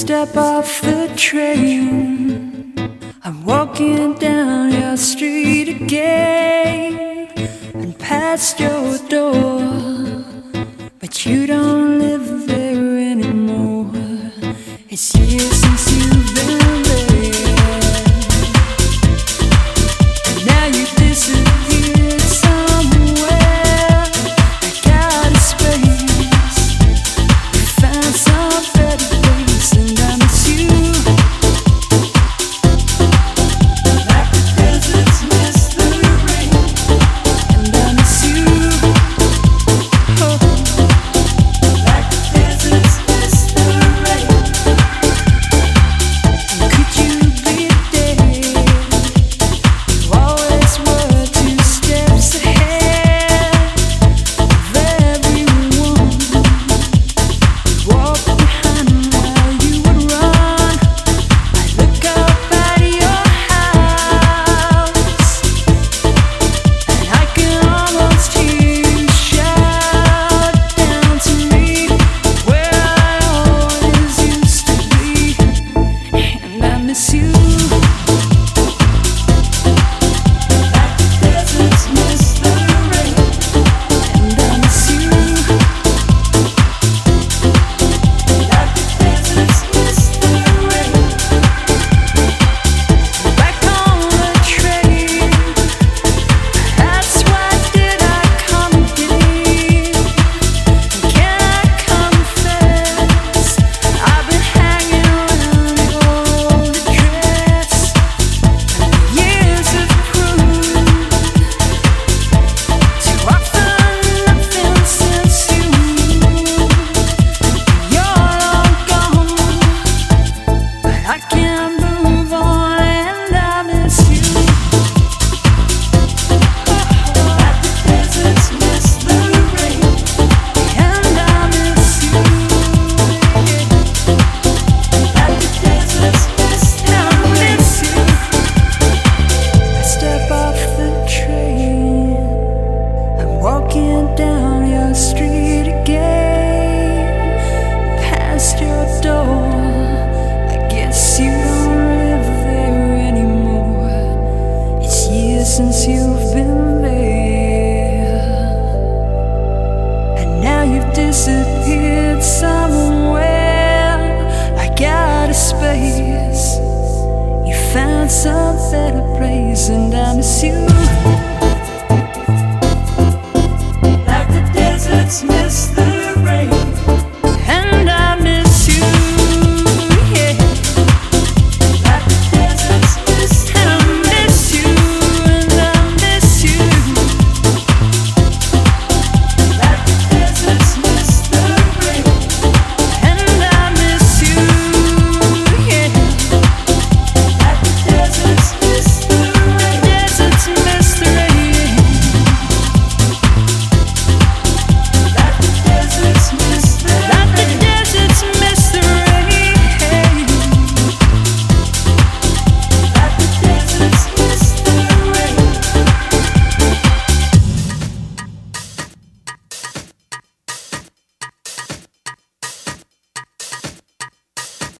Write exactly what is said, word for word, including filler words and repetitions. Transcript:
step off the train, I'm walking down your street again and past your door, but you don't live there anymore. It's years since you've been there, and now you disappeared somewhere. I got a space, you found some better place, and I miss you like the deserts miss the rain, and I miss you, oh, like the deserts miss the rain. And could you be there? You always were two steps ahead of everyone. You walk behind while you would run. I look up at your house, and I can almost hear you shout down to me where I always used to be, and I miss you like the deserts miss the rain, and I miss you like the deserts miss the rain. Back on the train, that's why did I come again? Can I confess, I've been hanging around your old address, and the years have proved too often nothing since you moved. You're long gone, but I can't move on, and I miss you like the deserts miss the rain, and I miss you like the deserts miss the rain. I miss you. I step off the train, I'm walking down your street again, past your door. I guess you don't live there anymore. It's years since you've been there, and now you've disappeared somewhere. I got a space, you found some better place, and I miss you